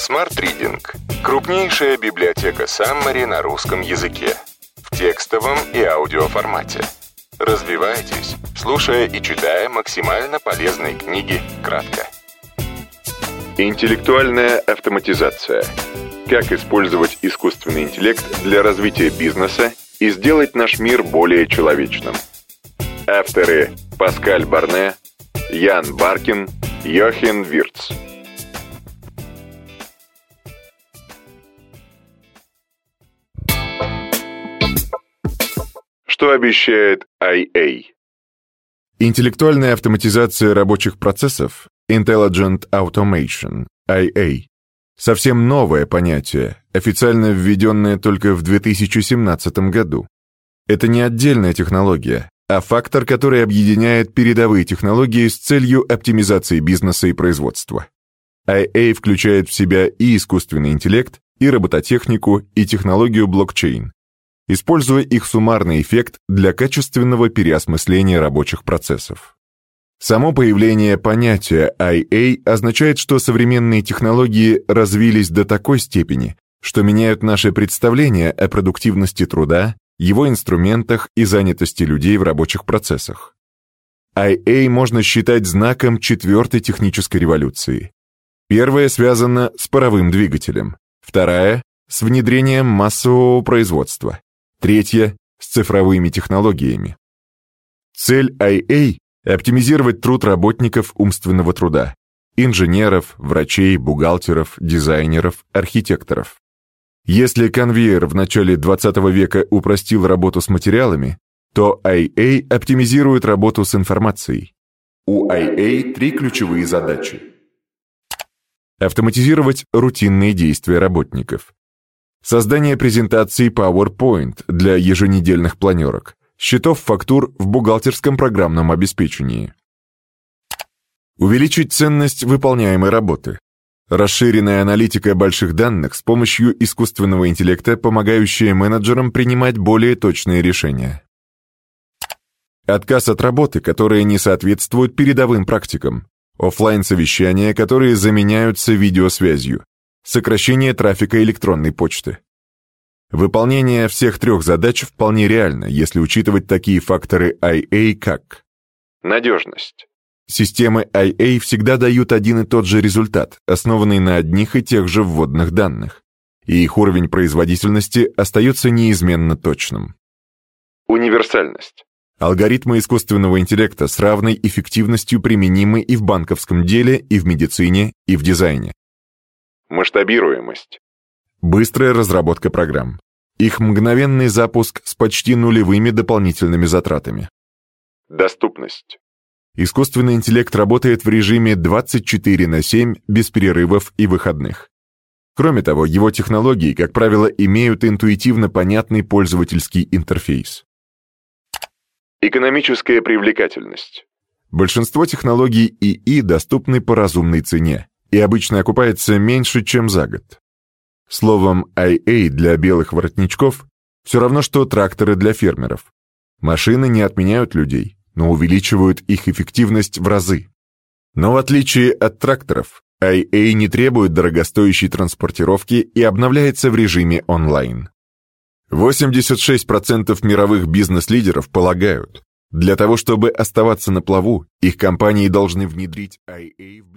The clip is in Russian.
Smart Reading – крупнейшая библиотека Summary на русском языке. В текстовом и аудиоформате. Развивайтесь, слушая и читая максимально полезные книги кратко. Интеллектуальная автоматизация. Как использовать искусственный интеллект для развития бизнеса и сделать наш мир более человечным. Авторы Паскаль Барне, Ян Баркин, Йохен Вирц. Что обещает IA? Интеллектуальная автоматизация рабочих процессов, Intelligent Automation, IA, совсем новое понятие, официально введенное только в 2017 году. Это не отдельная технология, а фактор, который объединяет передовые технологии с целью оптимизации бизнеса и производства. IA включает в себя и искусственный интеллект, и робототехнику, и технологию блокчейн, используя их суммарный эффект для качественного переосмысления рабочих процессов. Само появление понятия IA означает, что современные технологии развились до такой степени, что меняют наше представление о продуктивности труда, его инструментах и занятости людей в рабочих процессах. IA можно считать знаком четвертой технической революции. Первая связана с паровым двигателем, вторая — с внедрением массового производства, третья — с цифровыми технологиями. Цель IA — оптимизировать труд работников умственного труда, инженеров, врачей, бухгалтеров, дизайнеров, архитекторов. Если конвейер в начале 20 века упростил работу с материалами, то IA оптимизирует работу с информацией. У IA 3 ключевые задачи. Автоматизировать рутинные действия работников. Создание презентаций PowerPoint для еженедельных планерок, счетов фактур в бухгалтерском программном обеспечении. Увеличить ценность выполняемой работы. Расширенная аналитика больших данных с помощью искусственного интеллекта, помогающая менеджерам принимать более точные решения. Отказ от работы, которая не соответствует передовым практикам. Оффлайн-совещания, которые заменяются видеосвязью. Сокращение трафика электронной почты. Выполнение всех трех задач вполне реально, если учитывать такие факторы IA, как надежность. Системы IA всегда дают один и тот же результат, основанный на одних и тех же вводных данных, и их уровень производительности остается неизменно точным. Универсальность. Алгоритмы искусственного интеллекта с равной эффективностью применимы и в банковском деле, и в медицине, и в дизайне. Масштабируемость. Быстрая разработка программ. Их мгновенный запуск с почти нулевыми дополнительными затратами. Доступность. Искусственный интеллект работает в режиме 24/7 без перерывов и выходных. Кроме того, его технологии, как правило, имеют интуитивно понятный пользовательский интерфейс. Экономическая привлекательность. Большинство технологий ИИ доступны по разумной цене и обычно окупается меньше, чем за год. Словом, IA для белых воротничков все равно, что тракторы для фермеров. Машины не отменяют людей, но увеличивают их эффективность в разы. Но в отличие от тракторов, IA не требует дорогостоящей транспортировки и обновляется в режиме онлайн. 86% мировых бизнес-лидеров полагают, для того, чтобы оставаться на плаву, их компании должны внедрить IA в